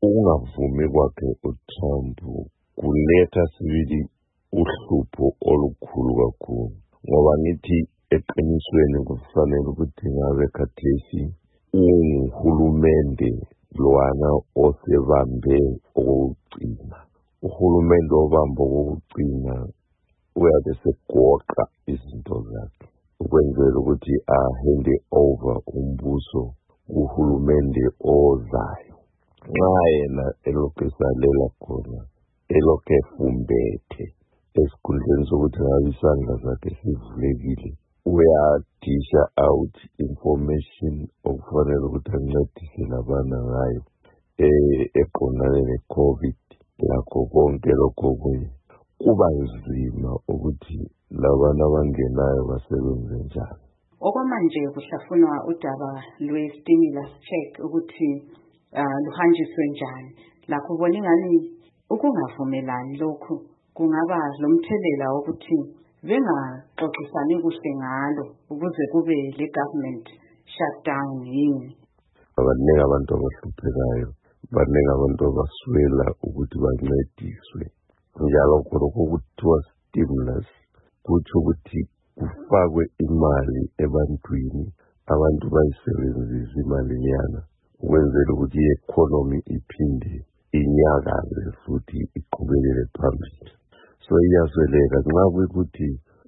Ukungavumi kwakhe uTrump kuletha sibili uhlupho olukhulu kakhulu, ngoba ngithi eqinisweni kufanele ukuthi ngabe khathesi ungumhulumende lowana osebambe okokugcina. Uhulumende obambe okokugcina uyabe segoqa izinto zakhe ukwenzela ukuthi ahande over umbuso kuhulumende ozayo. Nxa yena elokhu esalela khona, elokhu efumbethe esikhundleni sokuthi ngabe isandla zakhe sivulekile, uyadisha out information okufanele ukuthi ancedise labana ngayo eqondane ne-COVID lakho konke lokho kunye. Kuba nzima ukuthi labana abangenayo basebenze njani. Okwamanje kuhlafunwa udaba lwe-stimulus check ukuthi luhanjiswe njani. Lakho ubona ingani ukungavumelani lokhu kungaba lomthelela wokuthi bengaxoxisani kuhle ngalo ukuze kube le-government shutdown yini. Abaningi abantu abahluphekayo, baningi abantu abaswela ukuthi bancediswe. Njalo khonokho kuthiwa stimulus kutsho ukuthi kufakwe imali ebantwini, abantu bayisebenzise imali nyana ukwenzela ukuthi i-economy iphinde inyakaze futhi iqhubekele phambili. So iyasweleka nxa kuyikuthi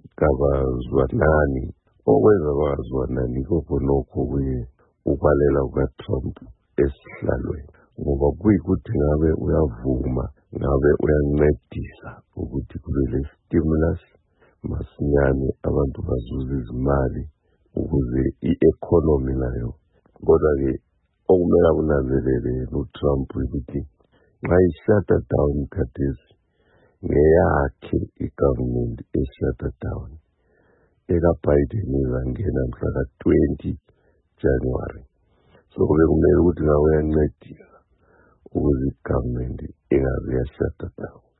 kabazwanani, okwenza bangazwanani khonokho kunye ukwalela kukaTrump esihlalweni, ngoba kuyikuthi ngabe uyavuma, ngabe uyancedisa ukuthi kube le-stimulus masinyane abantu bazuze izimali ukuze i-economy nayo. Kodwa-ke okumele akunanzelele uTrump ukuthi nxa ishata down khathesi ngeyakhe i-government eshata down, eka-Biden izangena mhla ka-20 January. So kube kumele ukuthi ngabe uyancedisa ukuze i-government ingaze yashata down.